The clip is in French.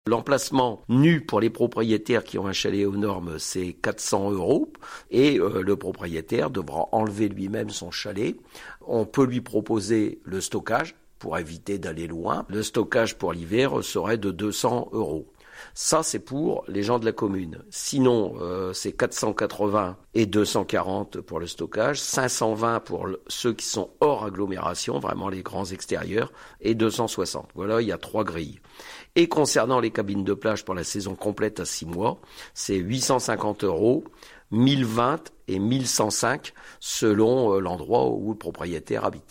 L'emplacement nu pour les propriétaires qui ont un chalet aux normes, c'est 400 € et le propriétaire devra enlever lui-même son chalet. On peut lui proposer le stockage pour éviter d'aller loin. Le stockage pour l'hiver serait de 200 €. Ça, c'est pour les gens de la commune. Sinon, c'est 480 et 240 pour le stockage, 520 pour ceux qui sont hors agglomération, vraiment les grands extérieurs, et 260. Voilà, il y a 3 grilles. Et concernant les cabines de plage pour la saison complète à 6 mois, c'est 850 €, 1020 et 1105 selon l'endroit où le propriétaire habite.